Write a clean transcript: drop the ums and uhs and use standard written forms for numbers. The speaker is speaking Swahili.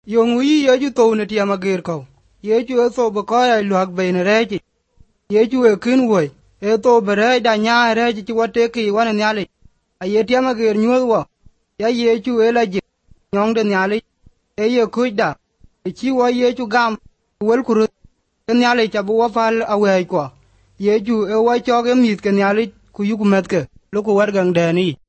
Yong yi Yeju to ne tiama ger ko. Yeju e to bo ko ya luak be ne reji. Yeju e kin woi. E to bere da nya reji ti wote ki wan nyali. A ye tiama ger nyuwa. Ya Yeju e la je. Nyong de nyali. E ye kuida. E chi wo Yeju gam. Wel kuru. Nyali cha bo fal awe ko. Yeju e wo choge mit ke nyali ku yuku metke. Loko wargang dani.